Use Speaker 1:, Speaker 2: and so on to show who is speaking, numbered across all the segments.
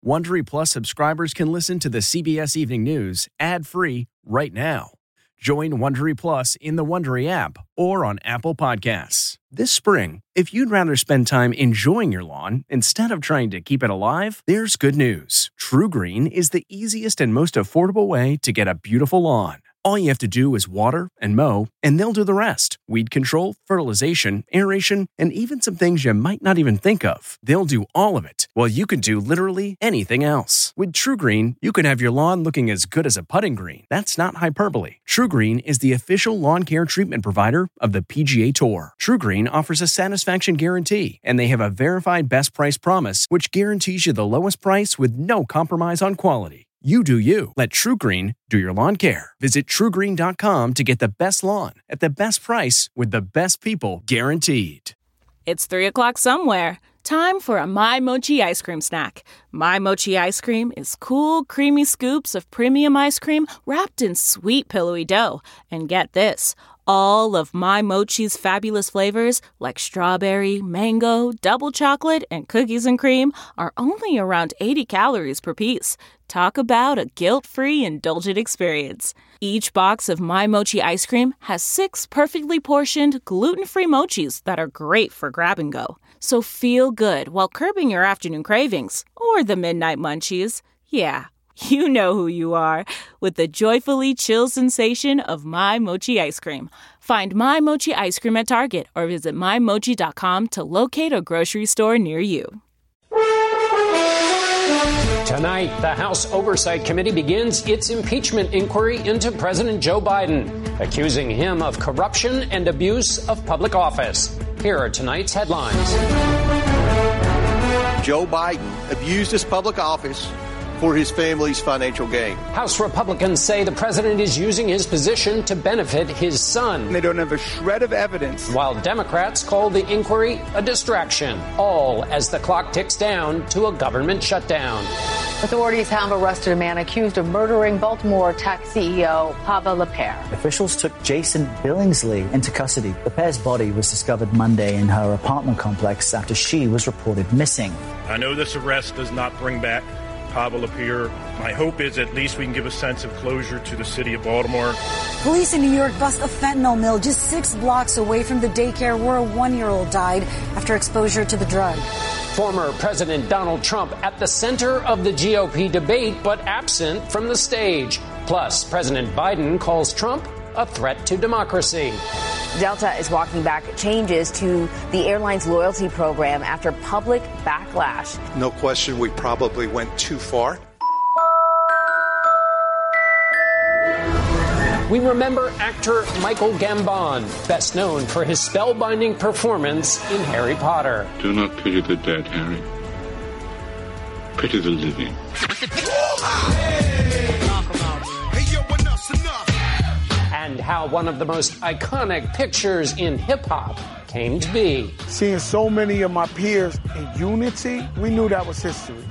Speaker 1: Wondery Plus subscribers can listen to the CBS Evening News ad-free right now. Join Wondery Plus in the Wondery app or on Apple Podcasts. This spring, if you'd rather spend time enjoying your lawn instead of trying to keep it alive, there's good news. TruGreen is the easiest and most affordable way to get a beautiful lawn. All you have to do is water and mow, and they'll do the rest. Weed control, fertilization, aeration, and even some things you might not even think of. They'll do all of it, while you can do literally anything else. With TruGreen, you can have your lawn looking as good as a putting green. That's not hyperbole. TruGreen is the official lawn care treatment provider of the PGA Tour. TruGreen offers a satisfaction guarantee, and they have a verified best price promise, which guarantees you the lowest price with no compromise on quality. You do you. Let TruGreen do your lawn care. Visit TruGreen.com to get the best lawn at the best price with the best people guaranteed.
Speaker 2: It's 3 o'clock somewhere. Time for a My Mochi ice cream snack. My Mochi ice cream is cool, creamy scoops of premium ice cream wrapped in sweet, pillowy dough. And get this, all of My Mochi's fabulous flavors, like strawberry, mango, double chocolate, and cookies and cream, are only around 80 calories per piece. Talk about a guilt-free, indulgent experience. Each box of My Mochi ice cream has 6 perfectly portioned, gluten-free mochis that are great for grab and go. So feel good while curbing your afternoon cravings or the midnight munchies. Yeah, you know who you are with the joyfully chill sensation of My Mochi ice cream. Find My Mochi ice cream at Target or visit MyMochi.com to locate a grocery store near you.
Speaker 3: Tonight, the House Oversight Committee begins its impeachment inquiry into President Joe Biden, accusing him of corruption and abuse of public office. Here are tonight's headlines.
Speaker 4: Joe Biden abused his public office for his family's financial gain.
Speaker 3: House Republicans say the president is using his position to benefit his son.
Speaker 5: They don't have a shred of evidence.
Speaker 3: While Democrats call the inquiry a distraction, all as the clock ticks down to a government shutdown.
Speaker 6: Authorities have arrested a man accused of murdering Baltimore tech CEO Pavel Lapierre.
Speaker 7: Officials took Jason Billingsley into custody. Lapierre's body was discovered Monday in her apartment complex after she was reported missing.
Speaker 8: I know this arrest does not bring back Pavel Lapierre. My hope is at least we can give a sense of closure to the city of Baltimore.
Speaker 9: Police in New York bust a fentanyl mill just 6 blocks away from the daycare where a 1-year-old died after exposure to the drug.
Speaker 3: Former President Donald Trump at the center of the GOP debate, but absent from the stage. Plus, President Biden calls Trump a threat to democracy.
Speaker 6: Delta is walking back changes to the airline's loyalty program after public backlash.
Speaker 4: No question, we probably went too far.
Speaker 3: We remember actor Michael Gambon, best known for his spellbinding performance in Harry Potter.
Speaker 10: Do not pity the dead, Harry. Pity the living.
Speaker 3: And how one of the most iconic pictures in hip-hop came to be.
Speaker 5: Seeing so many of my peers in unity, we knew that was history.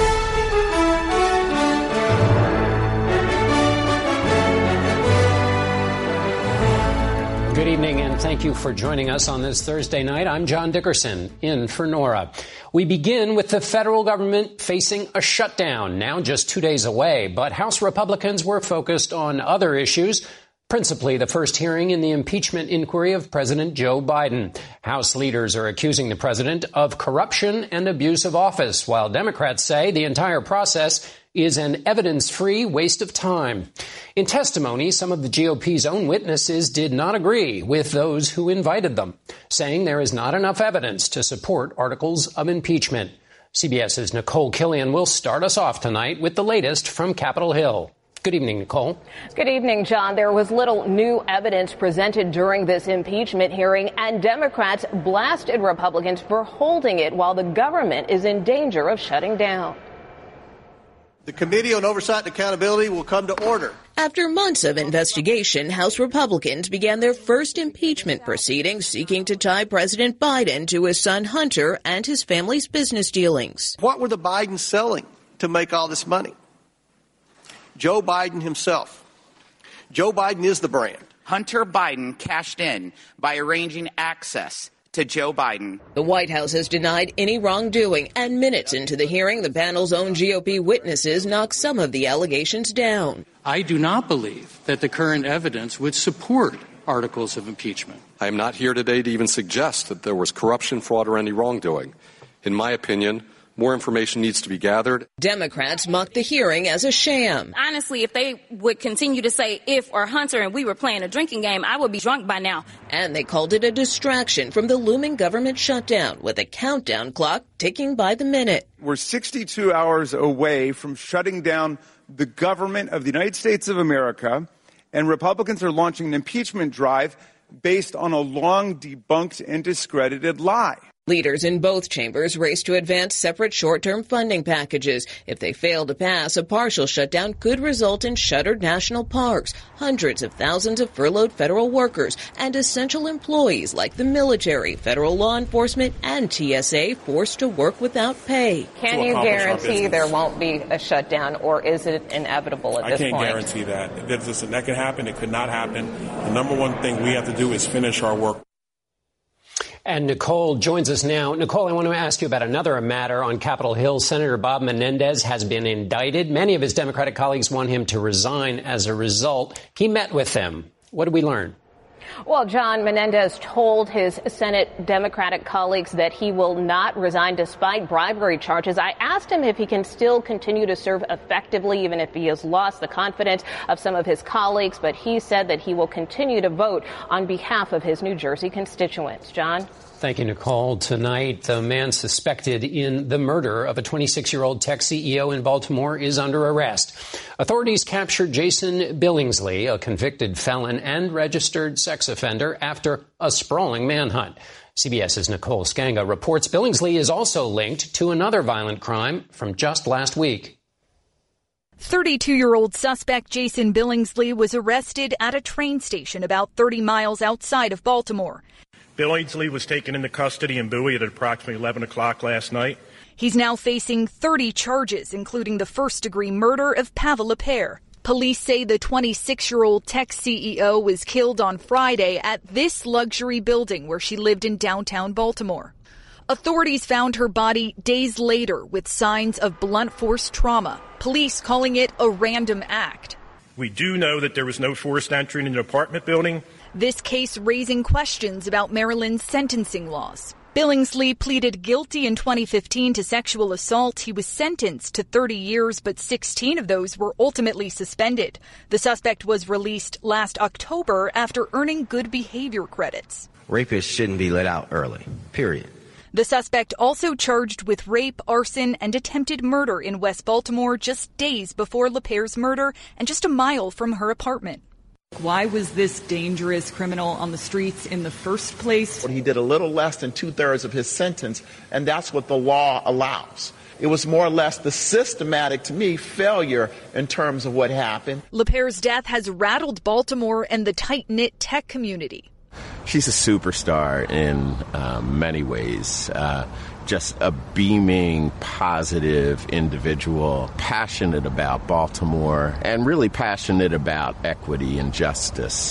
Speaker 3: Good evening, and thank you for joining us on this Thursday night. I'm John Dickerson, in for Nora. We begin with the federal government facing a shutdown, now just 2 days away. But House Republicans were focused on other issues, principally the first hearing in the impeachment inquiry of President Joe Biden. House leaders are accusing the president of corruption and abuse of office, while Democrats say the entire process is an evidence-free waste of time. In testimony, some of the GOP's own witnesses did not agree with those who invited them, saying there is not enough evidence to support articles of impeachment. CBS's Nicole Killian will start us off tonight with the latest from Capitol Hill. Good evening, Nicole.
Speaker 11: Good evening, John. There was little new evidence presented during this impeachment hearing, and Democrats blasted Republicans for holding it while the government is in danger of shutting down.
Speaker 4: The Committee on Oversight and Accountability will come to order.
Speaker 12: After months of investigation, House Republicans began their first impeachment proceedings seeking to tie President Biden to his son Hunter and his family's business dealings.
Speaker 4: What were the Bidens selling to make all this money? Joe Biden himself. Joe Biden is the brand.
Speaker 13: Hunter Biden cashed in by arranging access to to Joe Biden.
Speaker 12: The White House has denied any wrongdoing, and minutes into the hearing, the panel's own GOP witnesses knocked some of the allegations down.
Speaker 14: I do not believe that the current evidence would support articles of impeachment.
Speaker 15: I am not here today to even suggest that there was corruption, fraud, or any wrongdoing. In my opinion, more information needs to be gathered.
Speaker 12: Democrats mocked the hearing as a sham.
Speaker 16: Honestly, if they would continue to say if or Hunter and we were playing a drinking game, I would be drunk by now.
Speaker 12: And they called it a distraction from the looming government shutdown, with a countdown clock ticking by the minute.
Speaker 5: We're 62 hours away from shutting down the government of the United States of America, and Republicans are launching an impeachment drive based on a long debunked and discredited lie.
Speaker 12: Leaders in both chambers race to advance separate short-term funding packages. If they fail to pass, a partial shutdown could result in shuttered national parks, hundreds of thousands of furloughed federal workers, and essential employees like the military, federal law enforcement, and TSA forced to work without pay.
Speaker 11: Can you guarantee there won't be a shutdown, or is it inevitable at this point?
Speaker 17: I can't guarantee that. Listen, that could happen. It could not happen. The number one thing we have to do is finish our work.
Speaker 3: And Nicole joins us now. Nicole, I want to ask you about another matter on Capitol Hill. Senator Bob Menendez has been indicted. Many of his Democratic colleagues want him to resign as a result. He met with them. What did we learn?
Speaker 11: Well, John, Menendez told his Senate Democratic colleagues that he will not resign despite bribery charges. I asked him if he can still continue to serve effectively, even if he has lost the confidence of some of his colleagues. But he said that he will continue to vote on behalf of his New Jersey constituents. John?
Speaker 3: Thank you, Nicole. Tonight, the man suspected in the murder of a 26-year-old tech CEO in Baltimore is under arrest. Authorities captured Jason Billingsley, a convicted felon and registered sex offender, after a sprawling manhunt. CBS's Nicole Skanga reports Billingsley is also linked to another violent crime from just last week.
Speaker 18: 32-year-old suspect Jason Billingsley was arrested at a train station about 30 miles outside of Baltimore.
Speaker 8: Billingsley was taken into custody in Bowie at approximately 11 o'clock last night.
Speaker 18: He's now facing 30 charges, including the first-degree murder of Pavel Lepere. Police say the 26-year-old tech CEO was killed on Friday at this luxury building where she lived in downtown Baltimore. Authorities found her body days later with signs of blunt force trauma, police calling it a random act.
Speaker 8: We do know that there was no forced entry in the apartment building.
Speaker 18: This case raising questions about Maryland's sentencing laws. Billingsley pleaded guilty in 2015 to sexual assault. He was sentenced to 30 years, but 16 of those were ultimately suspended. The suspect was released last October after earning good behavior credits.
Speaker 19: Rapists shouldn't be let out early, period.
Speaker 18: The suspect also charged with rape, arson, and attempted murder in West Baltimore just days before Lepere's murder and just a mile from her apartment.
Speaker 20: Why was this dangerous criminal on the streets in the first place?
Speaker 21: He did a little less than 2/3 of his sentence, and that's what the law allows. It was more or less the systematic, to me, failure in terms of what happened.
Speaker 18: Lepere's death has rattled Baltimore and the tight-knit tech community.
Speaker 22: She's a superstar in many ways. Just a beaming, positive individual, passionate about Baltimore, and really passionate about equity and justice.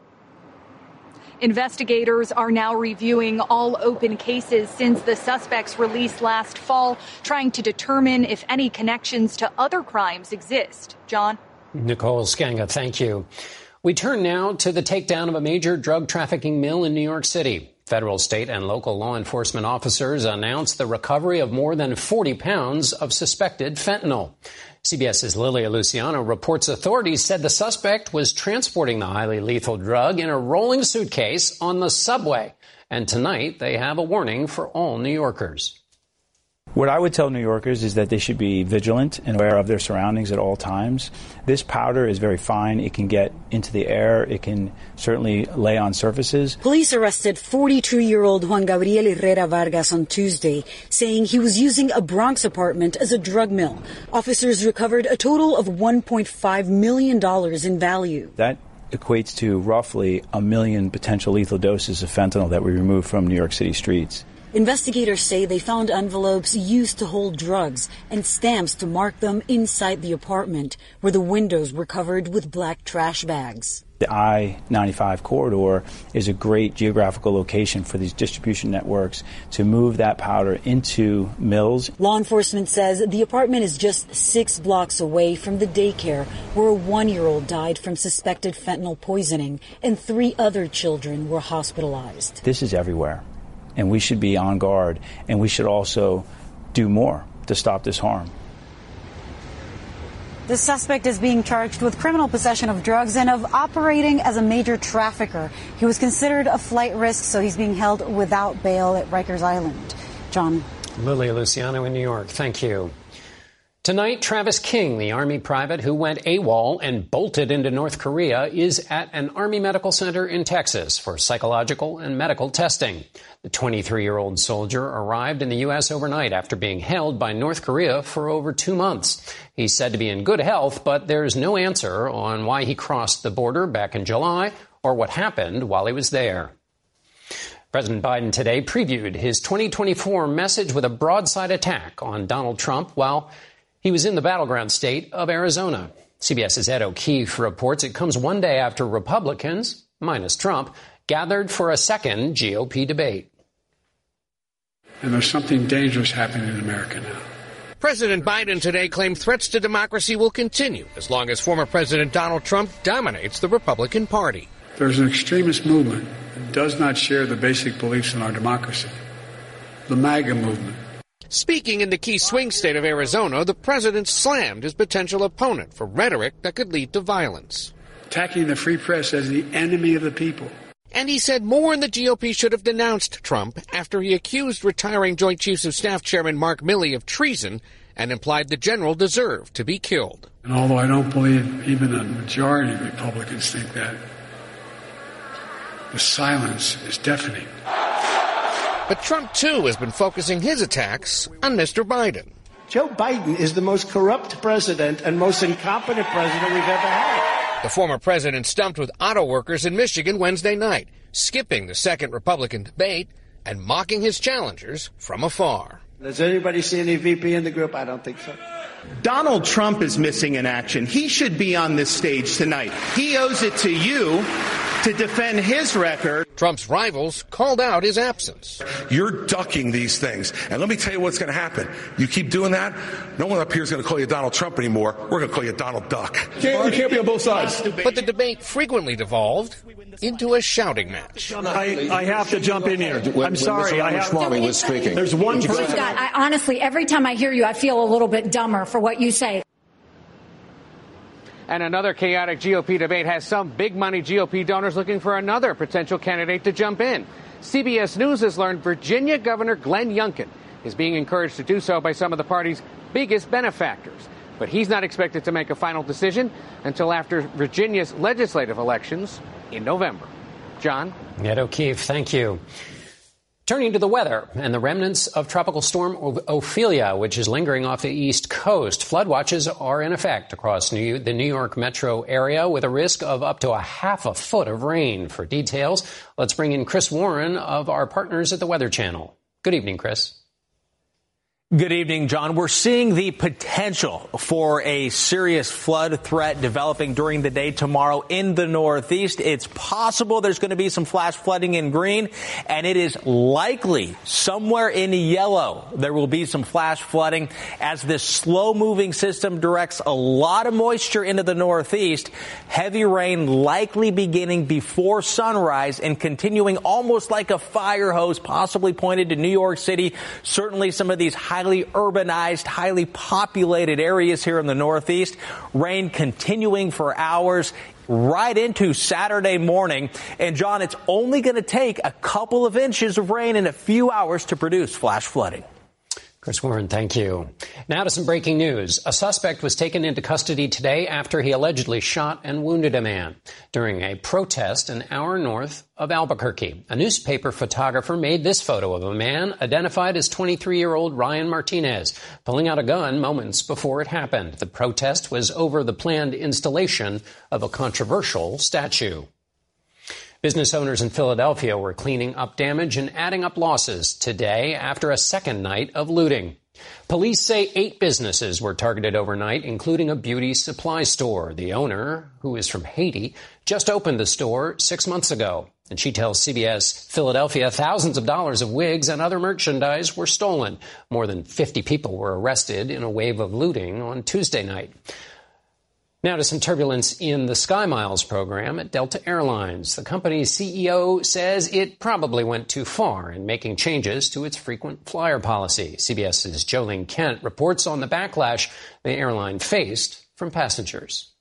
Speaker 18: Investigators are now reviewing all open cases since the suspect's release last fall, trying to determine if any connections to other crimes exist. John?
Speaker 3: Nicole Skanga, thank you. We turn now to the takedown of a major drug trafficking mill in New York City. Federal, state, and local law enforcement officers announced the recovery of more than 40 pounds of suspected fentanyl. CBS's Lilia Luciano reports authorities said the suspect was transporting the highly lethal drug in a rolling suitcase on the subway. And tonight, they have a warning for all New Yorkers.
Speaker 23: What I would tell New Yorkers is that they should be vigilant and aware of their surroundings at all times. This powder is very fine. It can get into the air. It can certainly lay on surfaces.
Speaker 9: Police arrested 42-year-old Juan Gabriel Herrera Vargas on Tuesday, saying he was using a Bronx apartment as a drug mill. Officers recovered a total of $1.5 million in value.
Speaker 23: That equates to roughly 1 million potential lethal doses of fentanyl that we removed from New York City streets.
Speaker 9: Investigators say they found envelopes used to hold drugs and stamps to mark them inside the apartment, where the windows were covered with black trash bags.
Speaker 23: The I-95 corridor is a great geographical location for these distribution networks to move that powder into mills.
Speaker 9: Law enforcement says the apartment is just 6 blocks away from the daycare where a 1-year-old died from suspected fentanyl poisoning and 3 other children were hospitalized.
Speaker 23: This is everywhere, and we should be on guard, and we should also do more to stop this harm.
Speaker 9: The suspect is being charged with criminal possession of drugs and of operating as a major trafficker. He was considered a flight risk, so he's being held without bail at Rikers Island. John.
Speaker 3: Lily Luciano in New York. Thank you. Tonight, Travis King, the Army private who went AWOL and bolted into North Korea, is at an Army medical center in Texas for psychological and medical testing. The 23-year-old soldier arrived in the U.S. overnight after being held by North Korea for over 2 months. He's said to be in good health, but there's no answer on why he crossed the border back in July or what happened while he was there. President Biden today previewed his 2024 message with a broadside attack on Donald Trump while he was in the battleground state of Arizona. CBS's Ed O'Keefe reports it comes one day after Republicans, minus Trump, gathered for a second GOP debate.
Speaker 1: And there's something dangerous happening in America now.
Speaker 2: President Biden today claimed threats to democracy will continue as long as former President Donald Trump dominates the Republican Party.
Speaker 1: There's an extremist movement that does not share the basic beliefs in our democracy, the MAGA movement.
Speaker 2: Speaking in the key swing state of Arizona, the president slammed his potential opponent for rhetoric that could lead to violence.
Speaker 1: Attacking the free press as the enemy of the people.
Speaker 2: And he said more in the GOP should have denounced Trump after he accused retiring Joint Chiefs of Staff Chairman Mark Milley of treason and implied the general deserved to be killed.
Speaker 1: And although I don't believe even a majority of Republicans think that, the silence is deafening.
Speaker 2: But Trump, too, has been focusing his attacks on Mr. Biden.
Speaker 13: Joe Biden is the most corrupt president and most incompetent president we've ever had.
Speaker 2: The former president stumped with auto workers in Michigan Wednesday night, skipping the second Republican debate and mocking his challengers from afar.
Speaker 13: Does anybody see any VP in the group? I don't think so.
Speaker 24: Donald Trump is missing in action. He should be on this stage tonight. He owes it to you to defend his record.
Speaker 2: Trump's rivals called out his absence.
Speaker 25: You're ducking these things. And let me tell you what's going to happen. You keep doing that, no one up here is going to call you Donald Trump anymore. We're going to call you Donald Duck.
Speaker 1: You can't be on both sides.
Speaker 2: But the debate frequently devolved into a shouting match.
Speaker 1: I have to jump in here. I'm sorry.
Speaker 25: Was speaking.
Speaker 1: There's one person.
Speaker 26: Honestly, every time I hear you, I feel a little bit dumber for what you say.
Speaker 27: And another chaotic GOP debate has some big-money GOP donors looking for another potential candidate to jump in. CBS News has learned Virginia Governor Glenn Youngkin is being encouraged to do so by some of the party's biggest benefactors. But he's not expected to make a final decision until after Virginia's legislative elections in November. John?
Speaker 3: Ed O'Keefe, thank you. Turning to the weather and the remnants of Tropical Storm Ophelia, which is lingering off the East Coast. Flood watches are in effect across the New York metro area with a risk of up to a half a foot of rain. For details, let's bring in Chris Warren of our partners at the Weather Channel. Good evening, Chris.
Speaker 28: Good evening, John. We're seeing the potential for a serious flood threat developing during the day tomorrow in the Northeast. It's possible there's going to be some flash flooding in green, and it is likely somewhere in yellow there will be some flash flooding as this slow-moving system directs a lot of moisture into the Northeast. Heavy rain likely beginning before sunrise and continuing almost like a fire hose, possibly pointed to New York City. Certainly some of these highly urbanized, highly populated areas here in the Northeast. Rain continuing for hours right into Saturday morning. And, John, it's only going to take a couple of inches of rain in a few hours to produce flash flooding.
Speaker 3: Chris Warren, thank you. Now to some breaking news. A suspect was taken into custody today after he allegedly shot and wounded a man during a protest an hour north of Albuquerque. A newspaper photographer made this photo of a man identified as 23-year-old Ryan Martinez pulling out a gun moments before it happened. The protest was over the planned installation of a controversial statue. Business owners in Philadelphia were cleaning up damage and adding up losses today after a second night of looting. Police say 8 businesses were targeted overnight, including a beauty supply store. The owner, who is from Haiti, just opened the store 6 months ago. And she tells CBS Philadelphia thousands of dollars of wigs and other merchandise were stolen. More than 50 people were arrested in a wave of looting on Tuesday night. Now to some turbulence in the SkyMiles program at Delta Airlines. The company's CEO says it probably went too far in making changes to its frequent flyer policy. CBS's Jolene Kent reports on the backlash the airline faced from passengers.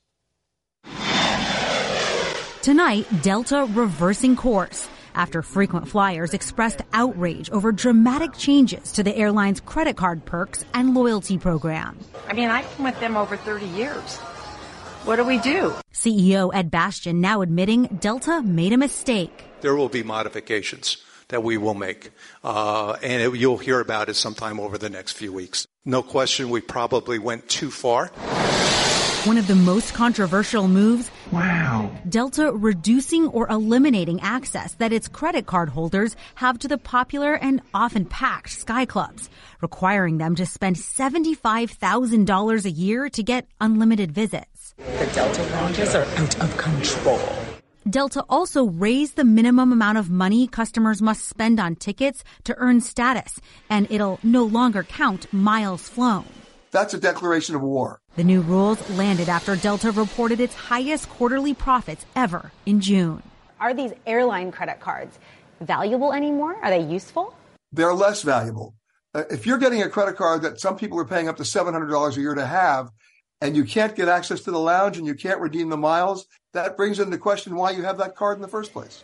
Speaker 4: Tonight, Delta reversing course after frequent flyers expressed outrage over dramatic changes to the airline's credit card perks and loyalty program.
Speaker 5: I mean, I've been with them over 30 years. What do we do?
Speaker 4: CEO Ed Bastian now admitting Delta made a mistake.
Speaker 6: There will be modifications that we will make, and you'll hear about it sometime over the next few weeks. No question, we probably went too far.
Speaker 4: One of the most controversial moves, Delta reducing or eliminating access that its credit card holders have to the popular and often packed Sky Clubs, requiring them to spend $75,000 a year to get unlimited visits.
Speaker 5: The Delta lounges are out of control.
Speaker 4: Delta also raised the minimum amount of money customers must spend on tickets to earn status, and it'll no longer count miles flown.
Speaker 7: That's a declaration of war.
Speaker 4: The new rules landed after Delta reported its highest quarterly profits ever in June.
Speaker 10: Are these airline credit cards valuable anymore? Are they useful?
Speaker 7: They're less valuable. If you're getting a credit card that some people are paying up to $700 a year to have, and you can't get access to the lounge and you can't redeem the miles, that brings into question why you have that card in the first place.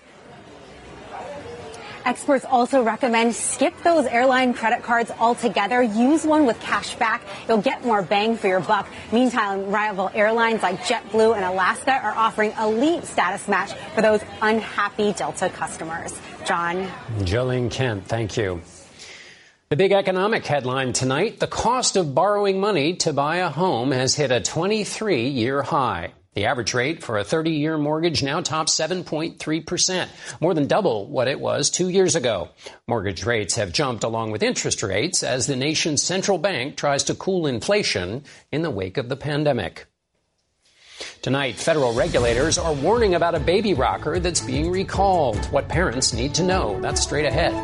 Speaker 10: Experts also recommend skip those airline credit cards altogether. Use one with cash back. You'll get more bang for your buck. Meantime, rival airlines like JetBlue and Alaska are offering elite status match for those unhappy Delta customers. John.
Speaker 3: Jolene Kent, thank you. The big economic headline tonight, the cost of borrowing money to buy a home has hit a 23-year high. The average rate for a 30-year mortgage now tops 7.3%, more than double what it was 2 years ago. Mortgage rates have jumped along with interest rates as the nation's central bank tries to cool inflation in the wake of the pandemic. Tonight, federal regulators are warning about a baby rocker that's being recalled. What parents need to know. That's straight ahead.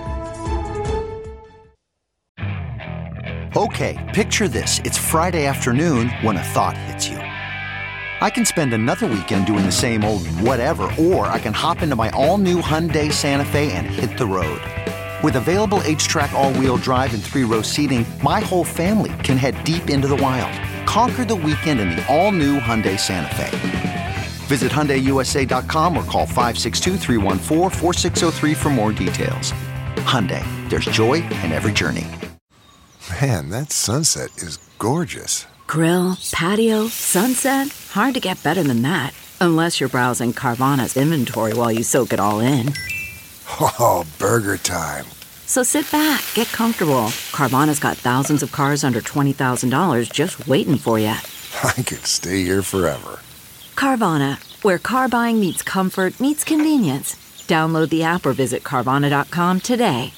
Speaker 14: Okay, picture this. It's Friday afternoon when a thought hits you. I can spend another weekend doing the same old whatever, or I can hop into my all-new Hyundai Santa Fe and hit the road. With available H-Track all-wheel drive and 3-row seating, my whole family can head deep into the wild. Conquer the weekend in the all-new Hyundai Santa Fe. Visit HyundaiUSA.com or call 562-314-4603 for more details. Hyundai, there's joy in every journey.
Speaker 15: Man, that sunset is gorgeous.
Speaker 16: Grill, patio, sunset. Hard to get better than that. Unless you're browsing Carvana's inventory while you soak it all in.
Speaker 15: Oh, burger time.
Speaker 16: So sit back, get comfortable. Carvana's got thousands of cars under $20,000 just waiting for you.
Speaker 15: I could stay here forever.
Speaker 16: Carvana, where car buying meets comfort meets convenience. Download the app or visit Carvana.com today.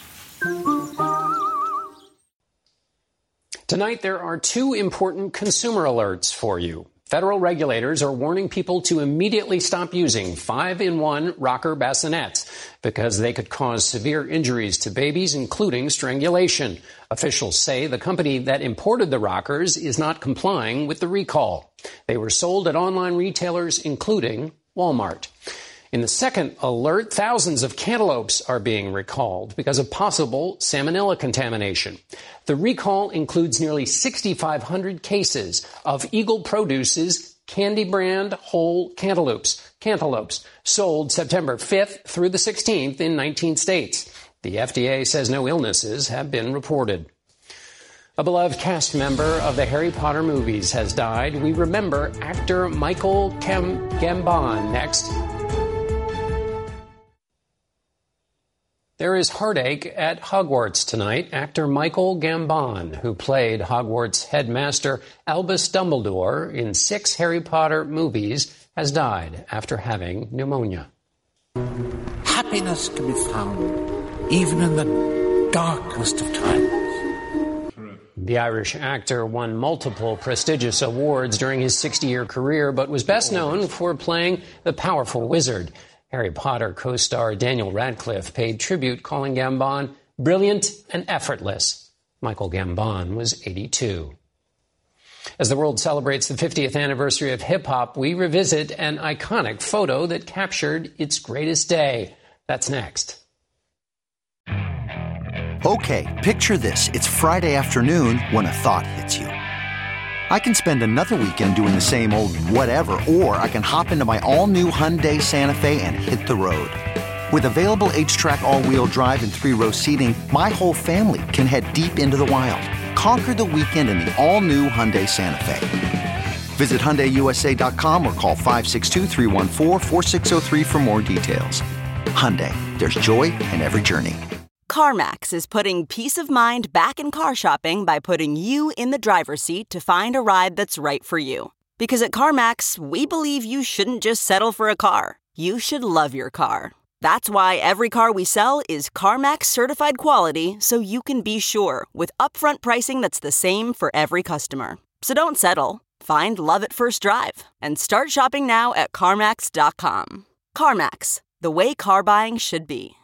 Speaker 3: Tonight, there are 2 important consumer alerts for you. Federal regulators are warning people to immediately stop using 5-in-1 rocker bassinets because they could cause severe injuries to babies, including strangulation. Officials say the company that imported the rockers is not complying with the recall. They were sold at online retailers, including Walmart. In the second alert, thousands of cantaloupes are being recalled because of possible salmonella contamination. The recall includes nearly 6,500 cases of Eagle Produce's Candy brand whole cantaloupes sold September 5th through the 16th in 19 states. The FDA says no illnesses have been reported. A beloved cast member of the Harry Potter movies has died. We remember actor Michael Gambon next. There is heartache at Hogwarts tonight. Actor Michael Gambon, who played Hogwarts headmaster Albus Dumbledore in 6 Harry Potter movies, has died after having pneumonia.
Speaker 29: Happiness can be found even in the darkest of times.
Speaker 3: The Irish actor won multiple prestigious awards during his 60-year career, but was best known for playing the powerful wizard. Harry Potter co-star Daniel Radcliffe paid tribute, calling Gambon brilliant and effortless. Michael Gambon was 82. As the world celebrates the 50th anniversary of hip-hop, we revisit an iconic photo that captured its greatest day. That's next.
Speaker 14: Okay, picture this. It's Friday afternoon when a thought hits you. I can spend another weekend doing the same old whatever, or I can hop into my all-new Hyundai Santa Fe and hit the road. With available H-Track all-wheel drive and 3-row seating, my whole family can head deep into the wild. Conquer the weekend in the all-new Hyundai Santa Fe. Visit HyundaiUSA.com or call 562-314-4603 for more details. Hyundai, there's joy in every journey.
Speaker 8: CarMax is putting peace of mind back in car shopping by putting you in the driver's seat to find a ride that's right for you. Because at CarMax, we believe you shouldn't just settle for a car. You should love your car. That's why every car we sell is CarMax certified quality, so you can be sure with upfront pricing that's the same for every customer. So don't settle. Find love at first drive and start shopping now at CarMax.com. CarMax, the way car buying should be.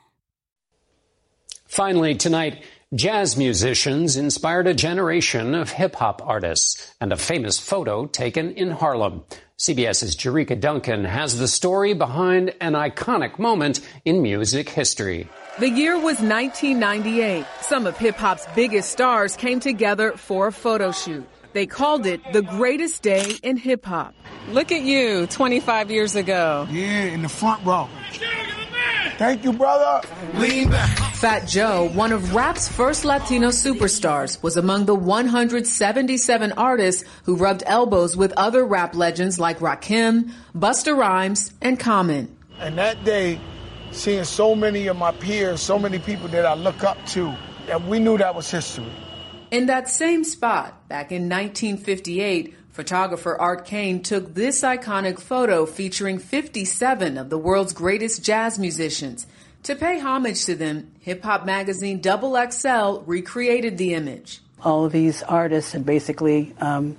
Speaker 3: Finally, tonight, jazz musicians inspired a generation of hip-hop artists and a famous photo taken in Harlem. CBS's Jerika Duncan has the story behind an iconic moment in music history.
Speaker 11: The year was 1998. Some of hip-hop's biggest stars came together for a photo shoot. They called it the greatest day in hip-hop. Look at you, 25 years ago.
Speaker 12: Yeah, in the front row. Thank you, brother. Lean back.
Speaker 11: Fat Joe, one of rap's first Latino superstars, was among the 177 artists who rubbed elbows with other rap legends like Rakim, Busta Rhymes, and Common.
Speaker 12: And that day, seeing so many of my peers, so many people that I look up to, and we knew that was history.
Speaker 11: In that same spot, back in 1958, photographer Art Kane took this iconic photo featuring 57 of the world's greatest jazz musicians. To pay homage to them, hip-hop magazine Double XL recreated the image.
Speaker 17: All of these artists had basically, come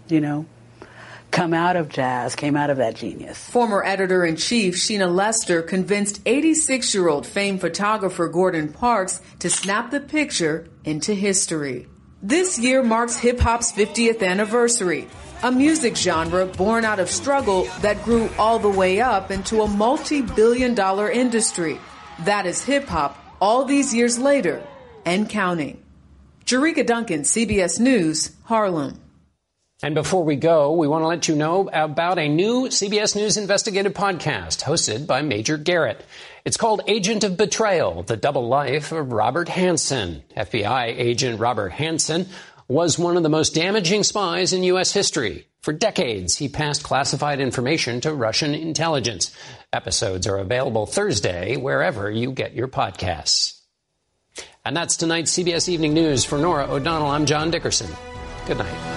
Speaker 17: out of jazz, came out of that genius.
Speaker 11: Former editor-in-chief Sheena Lester convinced 86-year-old famed photographer Gordon Parks to snap the picture into history. This year marks hip-hop's 50th anniversary, a music genre born out of struggle that grew all the way up into a multi-billion-dollar industry. That is hip-hop all these years later and counting. Jerika Duncan, CBS News, Harlem.
Speaker 3: And before we go, we want to let you know about a new CBS News investigative podcast hosted by Major Garrett. It's called Agent of Betrayal, the double life of Robert Hanssen. FBI agent Robert Hanssen was one of the most damaging spies in U.S. history. For decades, he passed classified information to Russian intelligence. Episodes are available Thursday wherever you get your podcasts. And that's tonight's CBS Evening News. For Norah O'Donnell, I'm John Dickerson. Good night.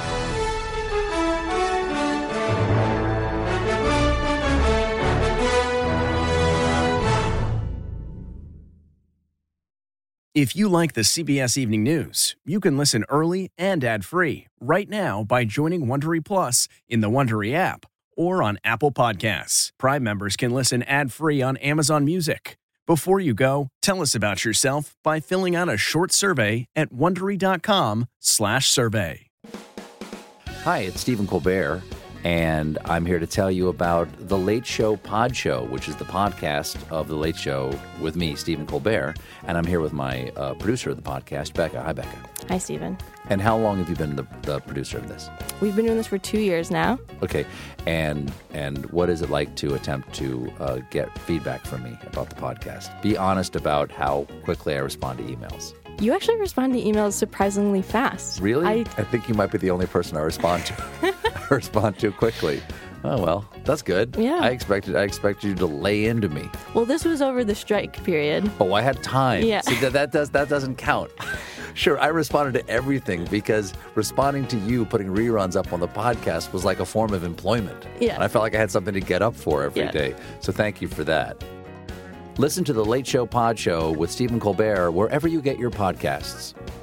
Speaker 18: If you like the CBS Evening News, you can listen early and ad-free right now by joining Wondery Plus in the Wondery app or on Apple Podcasts. Prime members can listen ad-free on Amazon Music. Before you go, tell us about yourself by filling out a short survey at Wondery.com/survey.
Speaker 19: Hi, it's Stephen Colbert, and I'm here to tell you about The Late Show Pod Show, which is the podcast of The Late Show with me, Stephen Colbert, and I'm here with my producer of the podcast, Becca. Hi, Becca.
Speaker 20: Hi, Stephen.
Speaker 19: And how long have you been the producer of this?
Speaker 20: We've been doing this for 2 years now.
Speaker 19: Okay, and what is it like to attempt to get feedback from me about the podcast? Be honest about how quickly I respond to emails.
Speaker 20: You actually respond to emails surprisingly fast.
Speaker 19: Really? I think you might be the only person I respond to. I respond to quickly. Oh, well, that's good.
Speaker 20: Yeah.
Speaker 19: I expected you to lay into me.
Speaker 20: Well, this was over the strike period.
Speaker 19: Oh, I had time.
Speaker 20: Yeah.
Speaker 19: See, that doesn't count. Sure, I responded to everything because responding to you putting reruns up on the podcast was like a form of employment.
Speaker 20: Yeah.
Speaker 19: And I felt like I had something to get up for every day. So thank you for that. Listen to The Late Show Pod Show with Stephen Colbert wherever you get your podcasts.